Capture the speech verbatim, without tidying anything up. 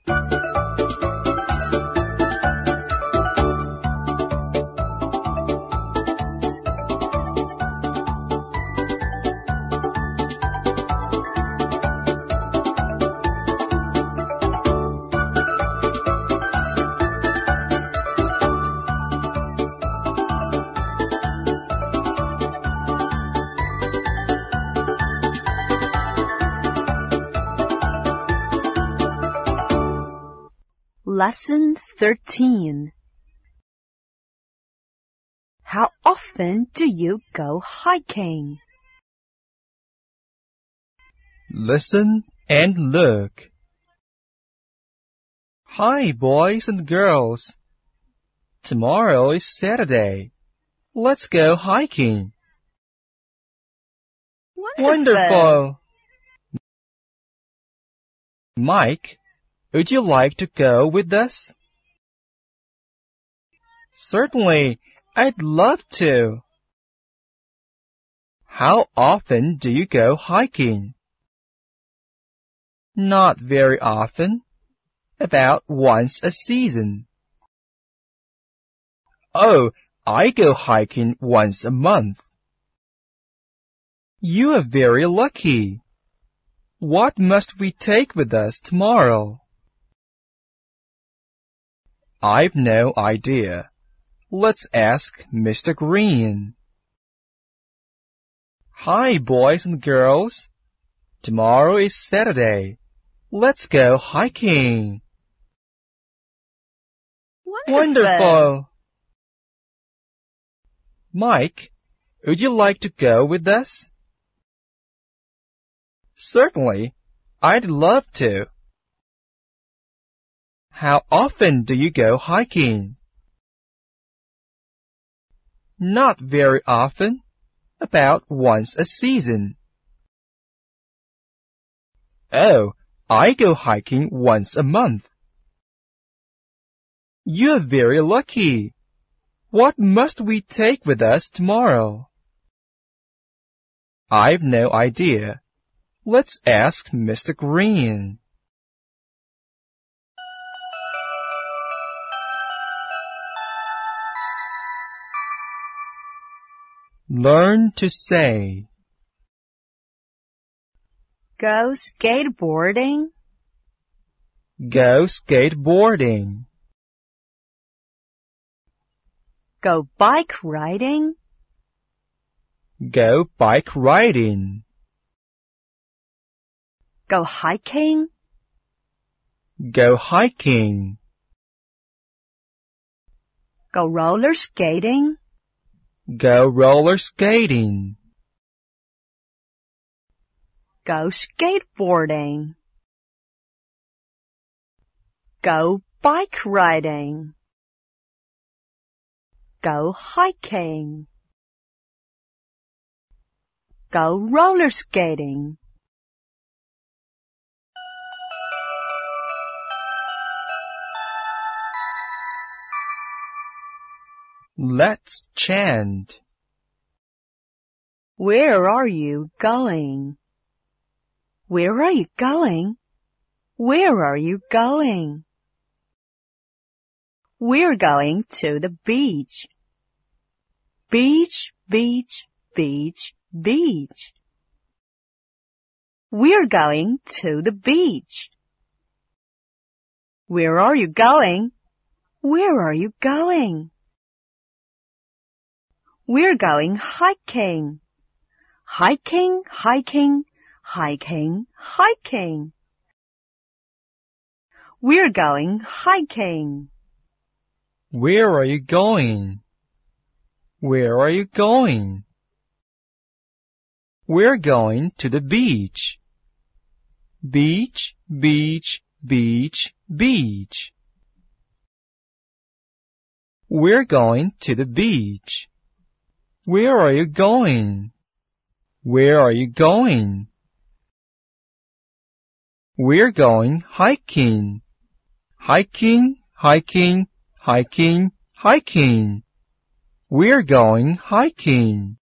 Lesson thirteen. How often do you go hiking? Listen and look. Hi, boys and girls. Tomorrow is Saturday. Let's go hiking. Wonderful. Wonderful. Mike, would you like to go with us? Certainly, I'd love to. How often do you go hiking? Not very often. About once a season. Oh, I go hiking once a month. You are very lucky. What must we take with us tomorrow? I've no idea. Let's ask Mister Green. Hi, boys and girls. Tomorrow is Saturday. Let's go hiking. Wonderful. Wonderful. Mike, would you like to go with us? Certainly, I'd love to. How often do you go hiking? Not very often. About once a season. Oh, I go hiking once a month. You're very lucky. What must we take with us tomorrow? I've no idea. Let's ask Mister Green. Learn to say. Go skateboarding. Go skateboarding. Go bike riding. Go bike riding. Go hiking. Go hiking. Go roller skating. Go roller skating. Go skateboarding. Go bike riding. Go hiking. Go roller skating. Let's chant. Where are you going? Where are you going? Where are you going? We're going to the beach. Beach, beach, beach, beach. We're going to the beach. Where are you going? Where are you going? We're going hiking. Hiking, hiking, hiking, hiking. We're going hiking. Where are you going? Where are you going? We're going to the beach. Beach, beach, beach, beach. We're going to the beach. Where are you going? Where are you going? We're going hiking. Hiking, hiking, hiking, hiking. We're going hiking.